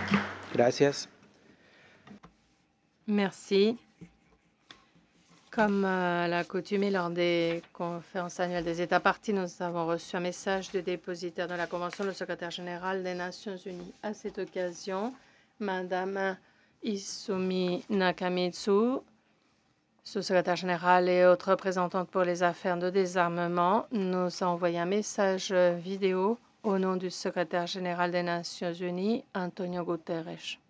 Gracias. Merci. Comme à l'accoutumée lors des conférences annuelles des États parties, nous avons reçu un message du dépositaire de la Convention, le secrétaire général des Nations unies. À cette occasion, Madame Izumi Nakamitsu, sous-secrétaire général et haute représentante pour les affaires de désarmement, nous a envoyé un message vidéo au nom du secrétaire général des Nations unies, Antonio Guterres.